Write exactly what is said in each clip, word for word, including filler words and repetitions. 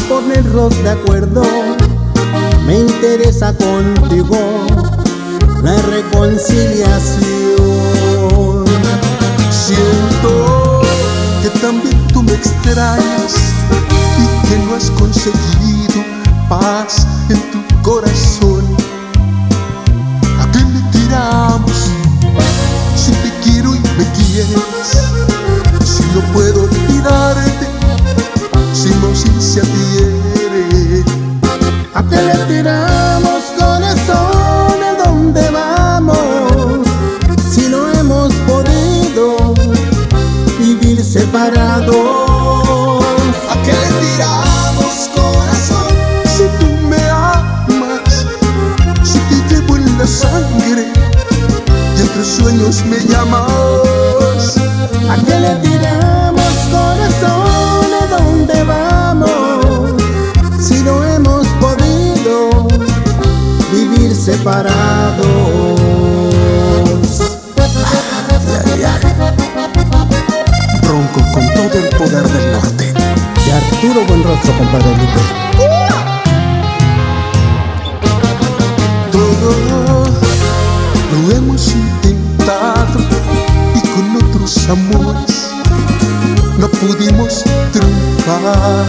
ponernos de acuerdo. Me interesa contigo la reconciliación. Siento que también tú me extrañas y que no has conseguido paz en tu corazón. ¿A qué le tiramos si te quiero y me quieres? Si no puedo olvidarte, si mi ausencia te hiere. ¿A qué le tiramos, corazón? ¿A dónde vamos? Si no hemos podido vivir separados. ¿A qué le tiramos, corazón? Si tú me amas, si te llevo en la sangre y entre sueños me llamas. ¿A qué le tiramos, corazón? ¿A dónde vamos? Si no hemos podido vivir separados. Ay, ay, ay. Bronco con todo el poder del norte. De Arturo Buenrostro, compadre Lupe. Todo lo hemos intentado y con otros amores no pudimos triunfar.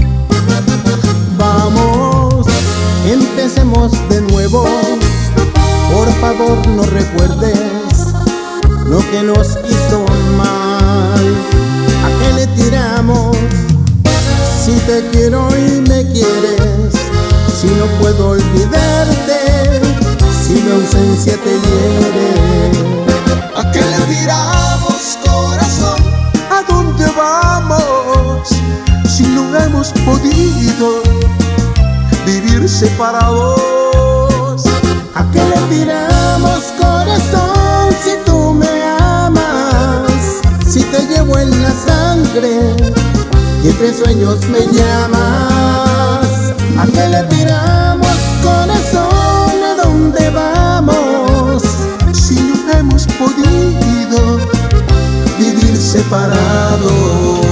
Vamos, empecemos de nuevo. Por favor, no recuerdes lo que nos hizo mal. ¿A qué le tiramos? Si te quiero y me quieres, si no puedo olvidarte, si mi ausencia te hiere. ¿A qué le tiramos, corazón? ¿A dónde vamos? Si no hemos podido vivir separados. ¿A qué le tiramos, corazón? Si tú me amas, si te llevo en la sangre y entre sueños me llamas. ¿A qué le tiramos, corazón? ¿A dónde vamos? Si no hemos podido Vivir separados.